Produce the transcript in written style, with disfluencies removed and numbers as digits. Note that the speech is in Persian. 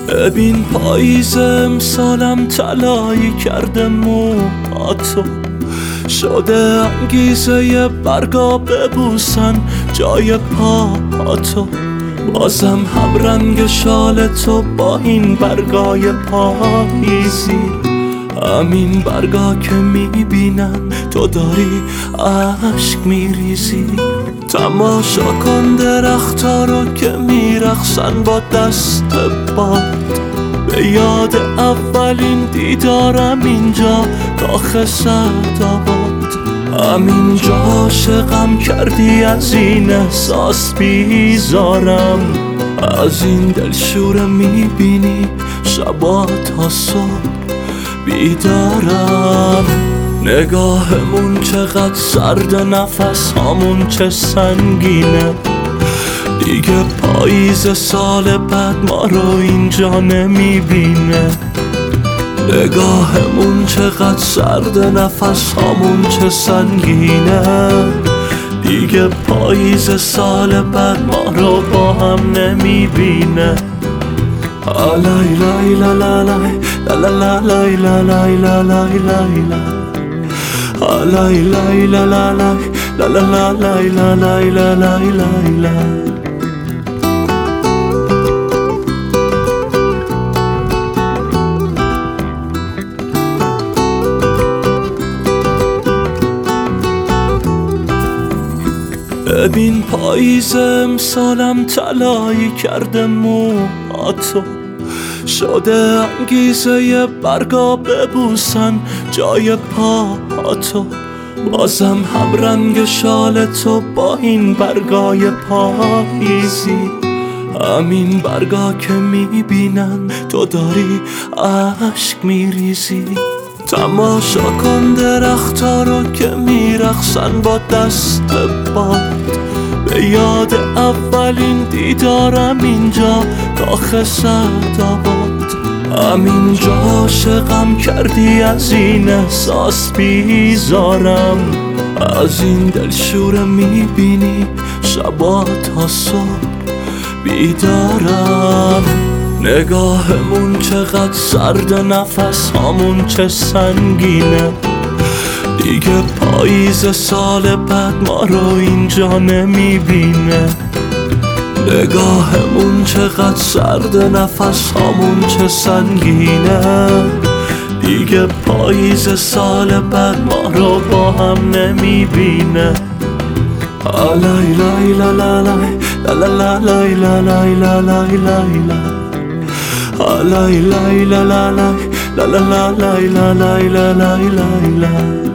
ببین پاییز امسالم طلایی کرده موهاتو، شده انگیزه برگا ببوسن جای پاهاتو. بازم هم رنگ شال تو با این برگای پاییزی، همین برگا که میبینن تو داری عشق میریزی. تماشا کن درختا رو که میرقصن با دست باد، به یاد اولین دیدارم اینجا کاخ سعدآباد. همینجا عاشقم کردی، از این احساس بیزارم، از این دلشوره میبینی شبا تا صبح بیدارم. نگاهمون چقدر سرد، نفس هامون چه سنگینه، دیگه پاییز سال بعد ما رو اینجا نمیبینه. نگاهمون چقدر سرد، نفس هامون چه سنگینه، دیگه پاییز سال بعد ما رو با هم نمیبینه. لای لای لا لا لای لا لا لای لا لای لا لای لای لای لای لا لا لای لا لا لای لا لای لا لای لای. ببین پاییز امسالم طلایی کرده موهاتو، شده انگیزه برگا ببوسن جای پاهاتو. بازم هم رنگ شال تو با این برگای پاییزی، همین برگا که میبینن تو داری عشق میریزی. تماشا کن درختا رو که میرقصن با دست باد، به یاد اولین دیدارم اینجا کاخ سعدآباد. همینجا عاشقم کردی، از این احساس بیزارم، از این دلشوره میبینی شبا تا صبح بیدارم. نگاهمون چقدر سرد، نفس هامون چه سنگینه، دیگه پاییز سال بعد ما رو اینجا نمیبینه. نگاهمون چقدر سرد، نفس هامون چه سنگینه، دیگه پاییز سال بعد ما رو با هم نمیبینه. لای لای لا لا لای لا لا لای لا لای لا لای لای لای لای لا لا لای لا لا لای لا لای لای لای.